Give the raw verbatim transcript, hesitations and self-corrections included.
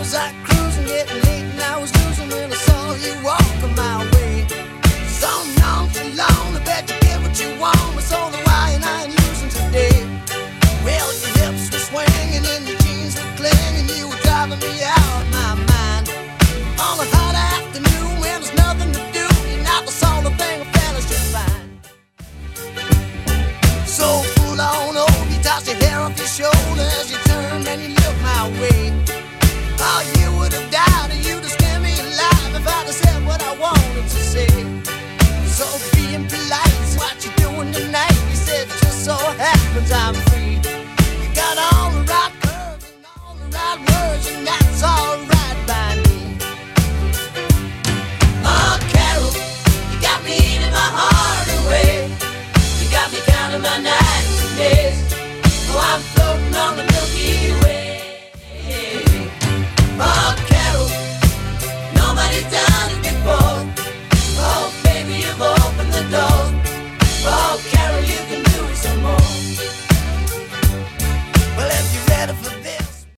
was out cruising, getting late, and I was losing when I saw you walking my way. So long, too long, I bet you get what you want. It's all the why and I ain't using today. Well, your hips were swinging and your jeans were clinging. You were driving me out of my mind. On a hot afternoon when there's nothing to do, you're not the sort of thing a fella should find. So full on old, you tossed your hair off your shoulders as you turned and you looked my way. Oh, you would have died and you'd have scared me alive if I'd have said what I wanted to say. So being polite is what you're doing tonight. You said just so happens I'm free. You got all the right curves and all the right words, and that's all right by me. Oh, Carol, you got me eating my heart away. You got me counting my nights and days. Oh, I'm floating on the Milky Way.